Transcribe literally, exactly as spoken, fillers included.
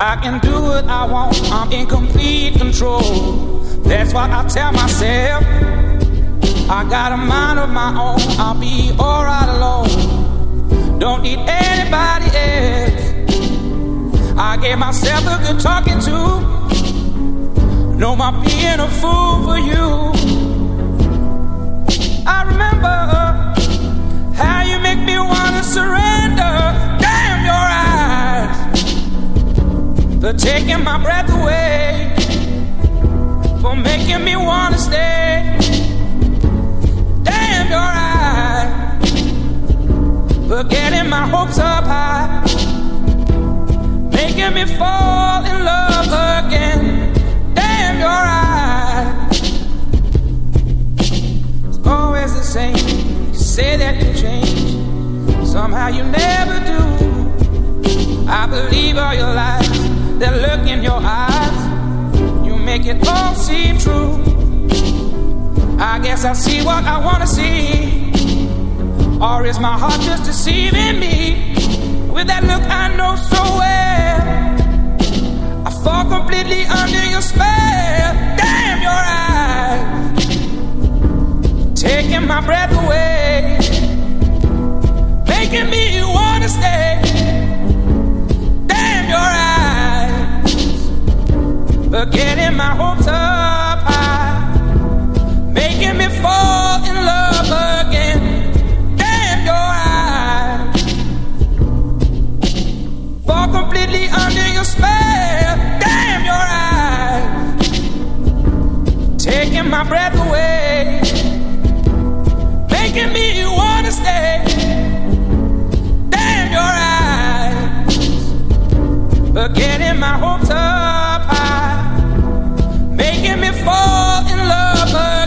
I can do what I want, I'm in complete control. That's what I tell myself. I got a mind of my own, I'll be alright alone. Don't need anybody else. I gave myself a good talking to. No more being a fool for you. I remember how you make me wanna surrender. Damn your eyes, for taking my breath away, for making me wanna stay. Damn your eyes, for getting my hopes up high, making me fall in love again. Damn your eyes, it's always the same. You say that you change, somehow you never do. I believe all your lies, that look in your eyes, you make it all seem true. I guess I see what I wanna see, or is my heart just deceiving me? With that look I know so well, I fall completely under your spell. Damn your eyes, taking my breath away, making me wanna stay. Damn your eyes, forgetting my hopes up high, making me fall in love again. Damn your eyes, fall completely under your spell. Damn your eyes, taking my breath away, making me wanna stay. Damn your eyes, forgetting my hopes up high, making me fall in love again.